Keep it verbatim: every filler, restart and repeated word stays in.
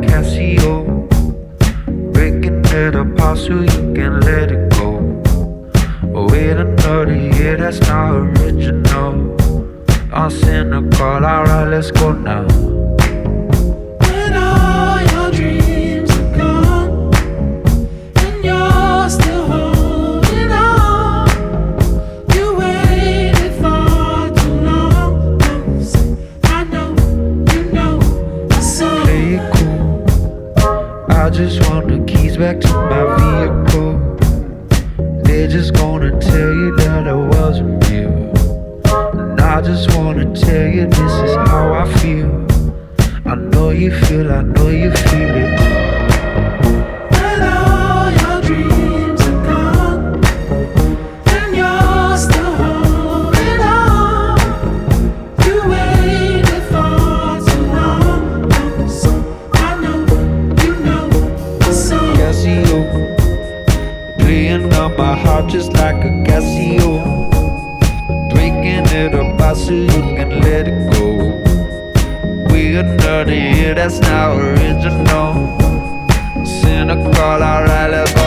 Casio, breaking it apart so you can let it go. Oh, wait another year, that's not original. I'm cynical, alright, let's go now. When all your dreams are gone and you're still holding on, you waited for too long. Don't say I know, you know the song. Play it cool, I just want the keys back to my vehicle. They're just gonna tell you that I wasn't you. And I just wanna tell you this is how I feel. I know you feel, I know you feel it. When all your dreams are gone and you're still holding on, you waited for too long. So I know, you know the song. Casio, playing on my heart just like a Casio, breaking it apart so you can let it go. We another year, that's not original. Cynical, alright, let's go